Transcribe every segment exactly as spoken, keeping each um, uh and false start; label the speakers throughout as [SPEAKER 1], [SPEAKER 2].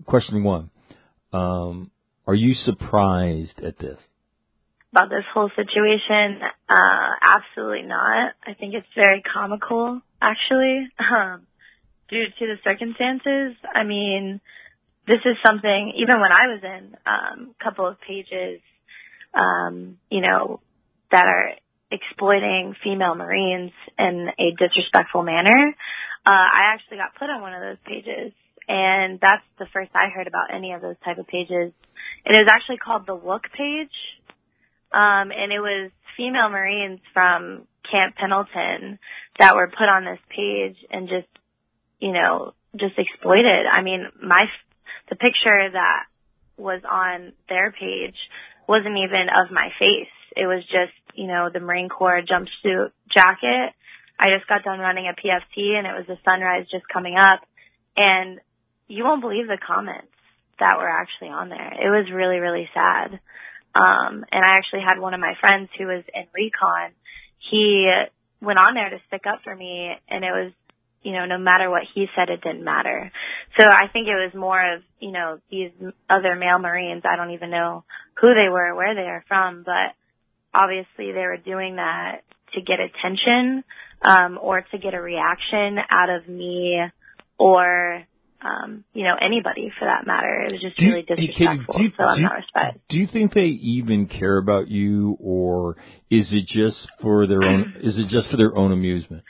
[SPEAKER 1] question one. Um, are you surprised at this?
[SPEAKER 2] About this whole situation? Uh, absolutely not. I think it's very comical, actually, um, due to the circumstances. I mean, this is something, even when I was in um, a couple of pages, um, you know, that are exploiting female Marines in a disrespectful manner, uh, I actually got put on one of those pages. And that's the first I heard about any of those type of pages. It is actually called the Look page. Um, and it was female Marines from Camp Pendleton that were put on this page and just, you know, just exploited. I mean, my, the picture that was on their page wasn't even of my face. It was just, you know, the Marine Corps jumpsuit jacket. I just got done running a P F T and it was the sunrise just coming up. And you won't believe the comments that were actually on there. It was really, really sad. Um, and I actually had one of my friends who was in recon. He went on there to stick up for me, and it was, you know, no matter what he said, it didn't matter. So I think it was more of, you know, these other male Marines. I don't even know who they were, where they are from, but obviously they were doing that to get attention, um, or to get a reaction out of me or, Um, you know, anybody for that matter. It was just
[SPEAKER 1] do
[SPEAKER 2] really
[SPEAKER 1] you,
[SPEAKER 2] disrespectful,
[SPEAKER 1] do you,
[SPEAKER 2] so I'm
[SPEAKER 1] do you,
[SPEAKER 2] not respect.
[SPEAKER 1] Do you think they even care about you, or is it just for their own? Is it just for their own amusement?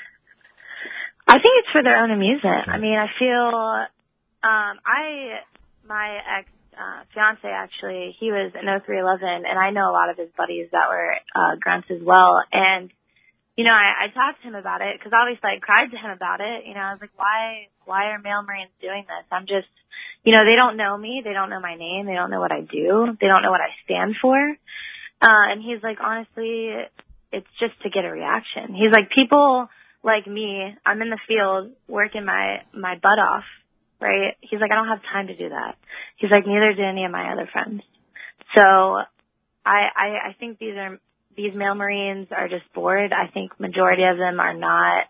[SPEAKER 2] I think it's for their own amusement.
[SPEAKER 1] Okay.
[SPEAKER 2] I mean, I feel, um, I, my ex uh, fiance actually, he was an oh three eleven, and I know a lot of his buddies that were uh, grunts as well, and you know, I, I talked to him about it because obviously I cried to him about it. You know, I was like, why, why are male Marines doing this? I'm just, you know, they don't know me. They don't know my name. They don't know what I do. They don't know what I stand for. Uh, and he's like, honestly, it's just to get a reaction. He's like, people like me, I'm in the field working my, my butt off, right? He's like, I don't have time to do that. He's like, neither do any of my other friends. So I, I, I think these are, These male Marines are just bored. I think majority of them are not.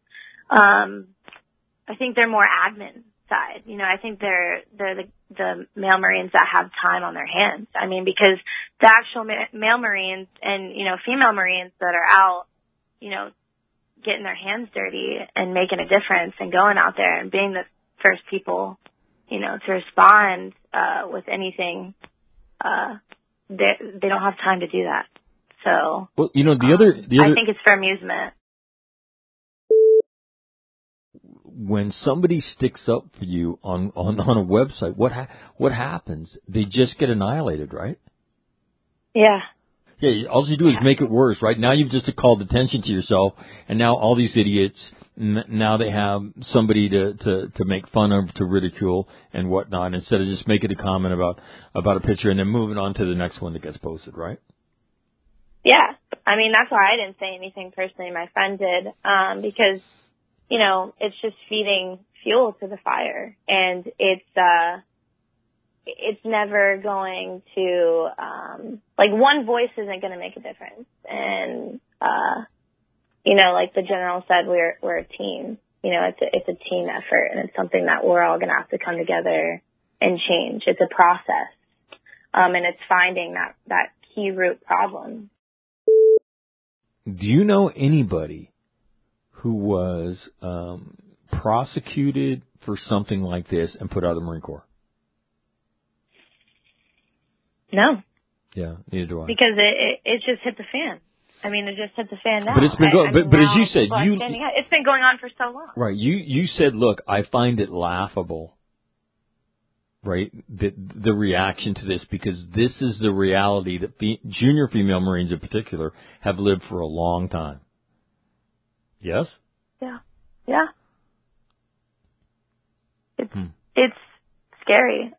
[SPEAKER 2] Um, I think they're more admin side. You know, I think they're they're the, the male Marines that have time on their hands. I mean, because the actual ma- male Marines and you know female Marines that are out, you know, getting their hands dirty and making a difference and going out there and being the first people, you know, to respond uh, with anything. Uh, they they don't have time to do that. So,
[SPEAKER 1] well, you know, the
[SPEAKER 2] um,
[SPEAKER 1] other, the other,
[SPEAKER 2] I think it's for amusement.
[SPEAKER 1] When somebody sticks up for you on, on, on a website, what ha- what happens? They just get annihilated, right?
[SPEAKER 2] Yeah.
[SPEAKER 1] Yeah, all you do is make it worse, right? Now you've just called attention to yourself, and now all these idiots, n- now they have somebody to, to, to make fun of, to ridicule, and whatnot, instead of just making a comment about, about a picture and then moving on to the next one that gets posted, right?
[SPEAKER 2] Yeah. I mean, that's why I didn't say anything personally. My friend did, um, because, you know, it's just feeding fuel to the fire. And it's, uh, it's never going to, um, like one voice isn't going to make a difference. And, uh, you know, like the general said, we're, we're a team. You know, it's a, it's a team effort, and it's something that we're all going to have to come together and change. It's a process. Um, and it's finding that, that key root problem.
[SPEAKER 1] Do you know anybody who was um, prosecuted for something like this and put out of the Marine Corps?
[SPEAKER 2] No.
[SPEAKER 1] Yeah, neither do I.
[SPEAKER 2] Because it, it, it just hit the fan. I mean, it just hit the fan now.
[SPEAKER 1] But it's been going.
[SPEAKER 2] I, I
[SPEAKER 1] But,
[SPEAKER 2] mean,
[SPEAKER 1] but as you said,
[SPEAKER 2] people are
[SPEAKER 1] you
[SPEAKER 2] standing out. It's been going on for so long.
[SPEAKER 1] Right. You you said, look, I find it laughable. Right, the, the reaction to this, because this is the reality that fe- junior female Marines in particular have lived for a long time. Yes?
[SPEAKER 2] Yeah. Yeah. It's,
[SPEAKER 1] hmm.
[SPEAKER 2] it's scary.